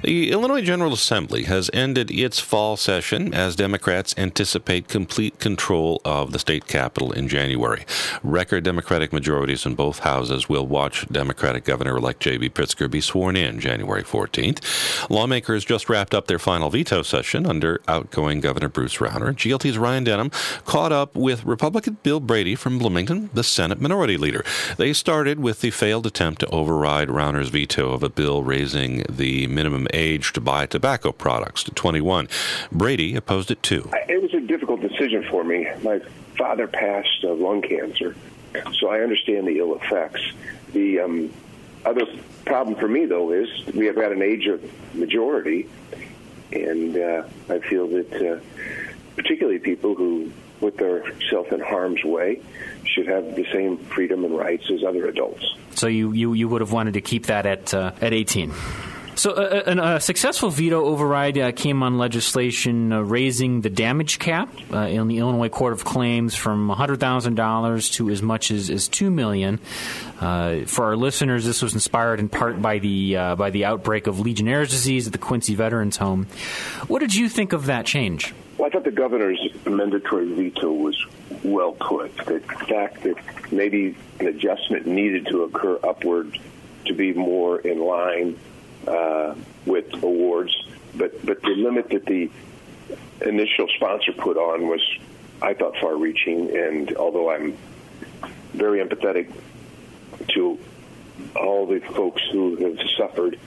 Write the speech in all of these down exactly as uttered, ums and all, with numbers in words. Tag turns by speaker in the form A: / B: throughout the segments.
A: The Illinois General Assembly has ended its fall session as Democrats anticipate complete control of the state capitol in January. Record Democratic majorities in both houses will watch Democratic Governor-elect J B Pritzker be sworn in January fourteenth. Lawmakers just wrapped up their final veto session under outgoing Governor Bruce Rauner. G L T's Ryan Denham caught up with Republican Bill Brady from Bloomington, the Senate Minority Leader. They started with the failed attempt to override Rauner's veto of a bill raising the minimum age to buy tobacco products to twenty-one. Brady opposed it too.
B: It was a difficult decision for me. My father passed of lung cancer, so I understand the ill effects. The um, other problem for me, though, is we have got an age of majority, and uh, I feel that uh, particularly people who put themselves in harm's way should have the same freedom and rights as other adults.
C: So you, you, you would have wanted to keep that at uh, at eighteen. So uh, a, a successful veto override uh, came on legislation uh, raising the damage cap uh, in the Illinois Court of Claims from one hundred thousand dollars to as much as, as two million dollars. Uh, for our listeners, this was inspired in part by the uh, by the outbreak of Legionnaire's disease at the Quincy Veterans Home. What did you think of that change?
B: Well, I thought the governor's mandatory veto was well put. The fact that maybe an adjustment needed to occur upward to be more in line Uh, with awards, but but the limit that the initial sponsor put on was, I thought, far-reaching. And although I'm very empathetic to all the folks who have suffered,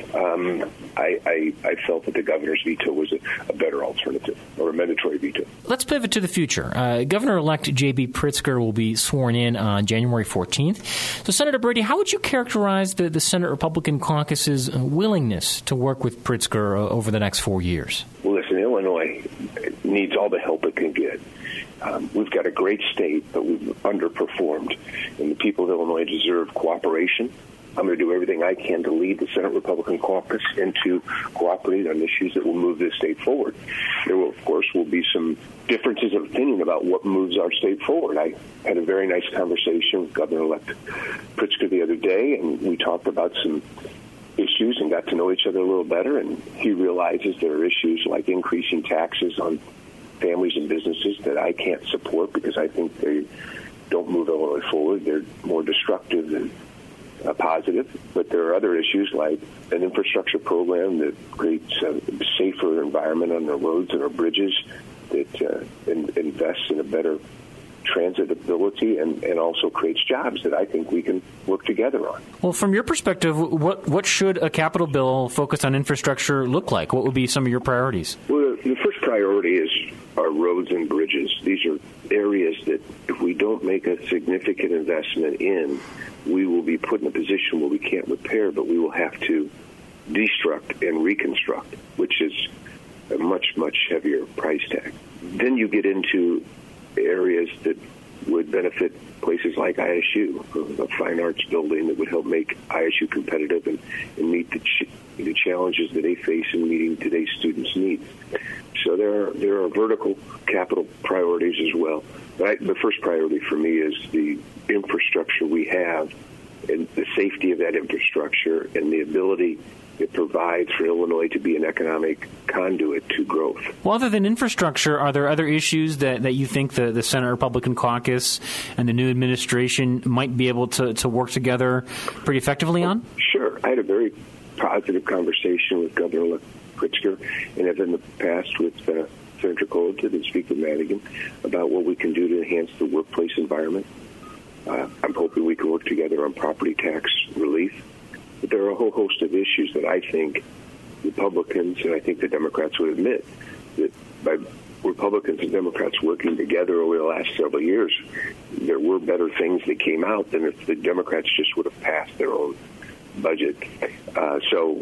B: um, I, I, I felt that the governor's veto was a, a better alternative, or a mandatory veto.
C: Let's pivot to the future. Uh, Governor-elect J B Pritzker will be sworn in on January fourteenth. So, Senator Brady, how would you characterize the, the Senate Republican caucus's willingness to work with Pritzker uh, over the next four years?
B: Well, listen, Illinois needs all the help it can get. Um, we've got a great state, but we've underperformed, and the people of Illinois deserve cooperation. I'm going to do everything I can to lead the Senate Republican caucus and to cooperate on issues that will move this state forward. There will, of course, will be some differences of opinion about what moves our state forward. I had a very nice conversation with Governor-elect Pritzker the other day, and we talked about some issues and got to know each other a little better, and he realizes there are issues like increasing taxes on families and businesses that I can't support because I think they don't move Illinois forward. They're more destructive than uh, positive. But there are other issues like an infrastructure program that creates a safer environment on our roads and our bridges, that uh, in, invests in a better transit ability and, and also creates jobs that I think we can work together on.
C: Well, from your perspective, what what should a capital bill focused on infrastructure look like? What would be some of your priorities?
B: Well, the first priority is our roads and bridges. These are areas that if we don't make a significant investment in, we will be put in a position where we can't repair, but we will have to destruct and reconstruct, which is a much, much heavier price tag. Then you get into areas that would benefit places like I S U, a fine arts building that would help make I S U competitive and, and meet the, ch- the challenges that they face in meeting today's students' needs. So there are, there are vertical capital priorities as well. But I, the first priority for me is the infrastructure we have and the safety of that infrastructure and the ability it provides for Illinois to be an economic conduit to growth.
C: Well, other than infrastructure, are there other issues that, that you think the, the Senate Republican caucus and the new administration might be able to, to work together pretty effectively on?
B: Sure. I had a very positive conversation with Governor Pritzker, and have in the past with uh, Senator Colton and Speaker Madigan about what we can do to enhance the workplace environment. Uh, I'm hoping we can work together on property tax relief. But there are a whole host of issues that I think Republicans, and I think the Democrats would admit, that by Republicans and Democrats working together over the last several years, there were better things that came out than if the Democrats just would have passed their own budget. Uh, so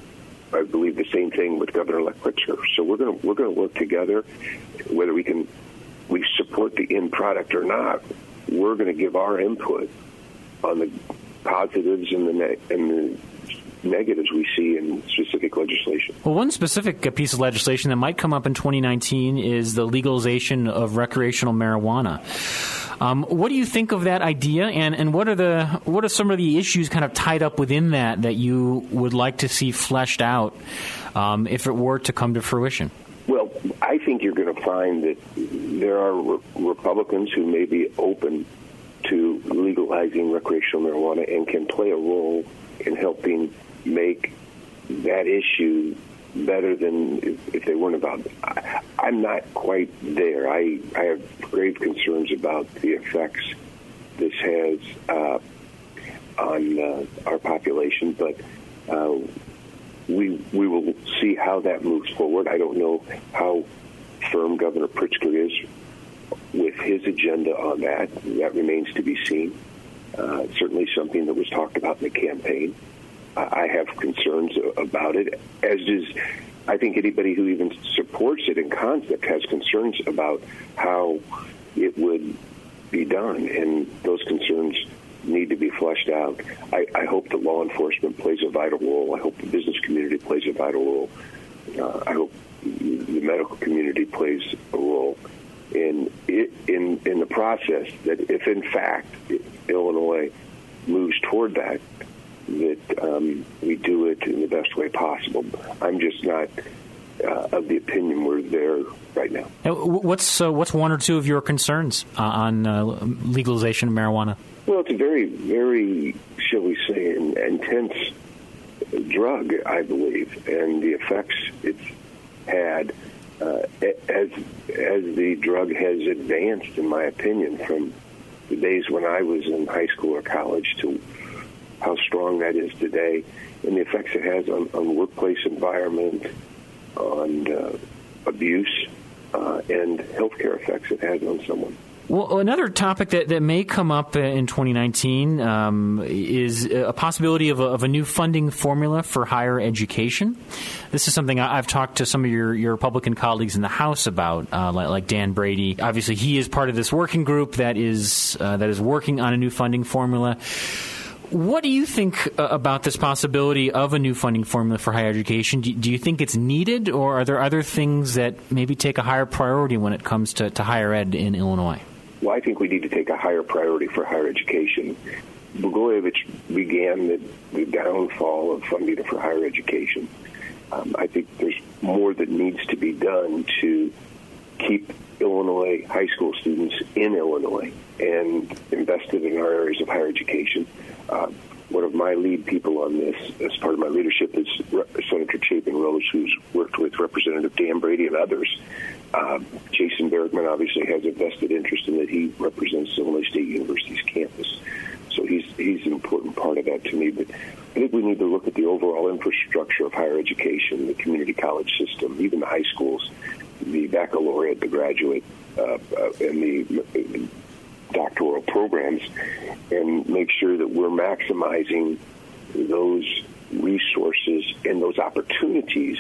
B: I believe the same thing with Governor-elect Pritzker. So we're going to we're going to work together, whether we can we support the end product or not. We're going to give our input on the positives and the and the negatives we see in specific legislation.
C: Well, one specific piece of legislation that might come up in twenty nineteen is the legalization of recreational marijuana. Um, what do you think of that idea, and, and what are the what are some of the issues kind of tied up within that that you would like to see fleshed out um, if it were to come to fruition?
B: Well, I think you're going to find that there are re- Republicans who may be open to legalizing recreational marijuana and can play a role in helping make that issue better than if, if they weren't about it. I, I'm not quite there. I, I have grave concerns about the effects this has uh, on uh, our population, but uh, we we will see how that moves forward. I don't know how firm Governor Pritzker is with his agenda on that. That remains to be seen. Uh, certainly something that was talked about in the campaign. I have concerns about it, as does, I think, anybody who even supports it in concept has concerns about how it would be done, and those concerns need to be fleshed out. I, I hope that law enforcement plays a vital role. I hope the business community plays a vital role. Uh, I hope the medical community plays a role in, in, in the process, that if, in fact, Illinois moves toward that, that um, we do it in the best way possible. I'm just not uh, of the opinion we're there right now.
C: What's uh, what's one or two of your concerns uh, on uh, legalization of marijuana?
B: Well, it's a very, very, shall we say, an intense drug, I believe, and the effects it's had uh, as as the drug has advanced, in my opinion, from the days when I was in high school or college to how strong that is today, and the effects it has on, on workplace environment, on uh, abuse, uh, and healthcare effects it has on someone.
C: Well, another topic that, that may come up in twenty nineteen um, is a possibility of a, of a new funding formula for higher education. This is something I've talked to some of your, your Republican colleagues in the House about, uh, like, like Dan Brady. Obviously, he is part of this working group that is uh, that is working on a new funding formula. What do you think about this possibility of a new funding formula for higher education? Do, do you think it's needed, or are there other things that maybe take a higher priority when it comes to, to higher ed in Illinois?
B: Well, I think we need to take a higher priority for higher education. Blagojevich began the, the downfall of funding for higher education. Um, I think there's more that needs to be done to keep Illinois high school students in Illinois and invested in our areas of higher education. Uh, one of my lead people on this, as part of my leadership, is Re- Senator Chapin Rose, who's worked with Representative Dan Brady and others. Uh, Jason Bergman obviously has a vested interest in that. He represents Illinois State University's campus. So he's he's an important part of that to me. But I think we need to look at the overall infrastructure of higher education, the community college system, even the high schools, the baccalaureate, the graduate, uh, uh, and the doctoral programs, and make sure that we're maximizing those resources and those opportunities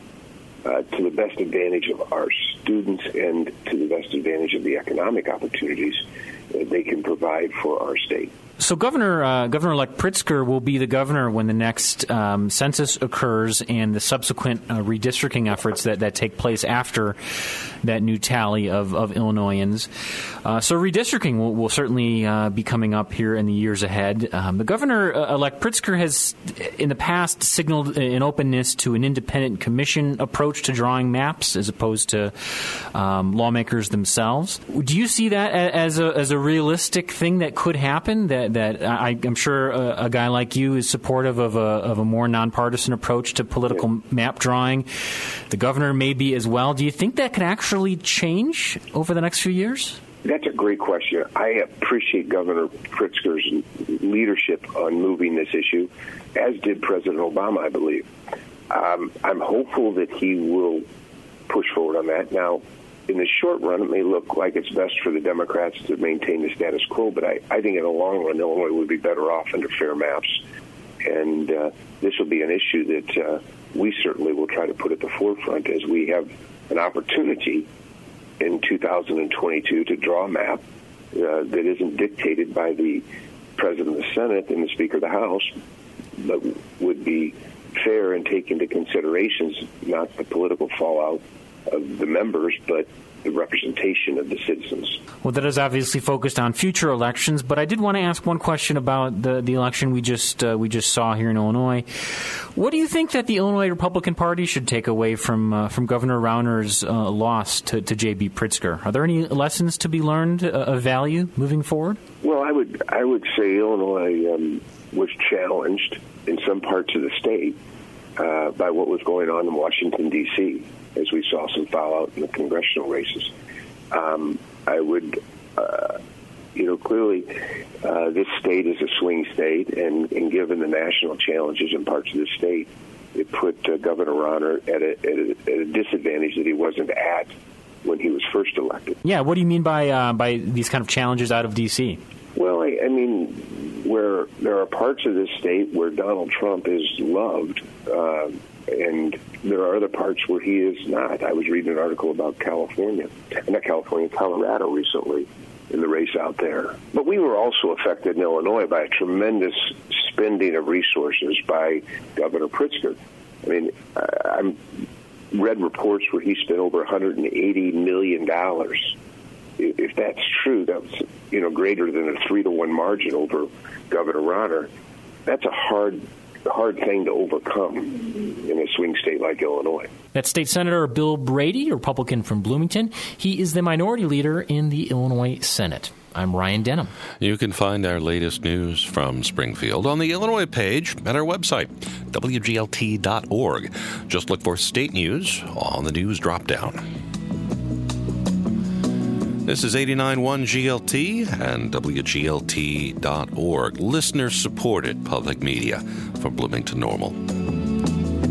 B: uh, to the best advantage of our students and to the best advantage of the economic opportunities that they can provide for our state.
C: So Governor uh, Governor-elect Pritzker will be the governor when the next um, census occurs and the subsequent uh, redistricting efforts that, that take place after that new tally of, of Illinoisans. Uh, so redistricting will, will certainly uh, be coming up here in the years ahead. Um, the Governor-elect Pritzker has, in the past, signaled an openness to an independent commission approach to drawing maps as opposed to um, lawmakers themselves. Do you see that as a, as a realistic thing that could happen, that that I, I'm sure a, a guy like you is supportive of a, of a more nonpartisan approach to political yeah. map drawing? The governor may be as well. Do you think that could actually change over the next few years?
B: That's a great question. I appreciate Governor Pritzker's leadership on moving this issue, as did President Obama, I believe. Um, I'm hopeful that he will push forward on that. Now, in the short run, it may look like it's best for the Democrats to maintain the status quo, but I, I think in the long run, Illinois would be better off under fair maps. And uh, this will be an issue that uh, we certainly will try to put at the forefront as we have an opportunity in two thousand twenty-two to draw a map uh, that isn't dictated by the President of the Senate and the Speaker of the House, but would be fair and take into considerations not the political fallout of the members, but the representation of the citizens.
C: Well, that is obviously focused on future elections, but I did want to ask one question about the, the election we just uh, we just saw here in Illinois. What do you think that the Illinois Republican Party should take away from uh, from Governor Rauner's uh, loss to, to J B. Pritzker? Are there any lessons to be learned uh, of value moving forward?
B: Well, I would I would say Illinois um, was challenged in some parts of the state uh, by what was going on in Washington, D C, as we saw some fallout in the congressional races. Um, I would, uh, you know, clearly uh, this state is a swing state, and, and given the national challenges in parts of the state, it put uh, Governor Rauner at a, at, a, at a disadvantage that he wasn't at when he was first elected.
C: Yeah, what do you mean by uh, by these kind of challenges out of D C?
B: Well, I, I mean, where there are parts of this state where Donald Trump is loved, uh, and there are other parts where he is not. I was reading an article about California, not California, Colorado recently in the race out there. But we were also affected in Illinois by a tremendous spending of resources by Governor Pritzker. I mean, I I'm read reports where he spent over one hundred eighty million dollars. If that's true, that's, you know, greater than a three to one margin over Governor Rauner. That's a hard hard thing to overcome in a swing state like Illinois.
D: That's State Senator Bill Brady, a Republican from Bloomington. He is the minority leader in the Illinois Senate. I'm Ryan Denham.
A: You can find our latest news from Springfield on the Illinois page at our website, W G L T dot org. Just look for state news on the news drop-down. This is eighty-nine point one G L T and W G L T dot org, listener-supported public media for Bloomington Normal.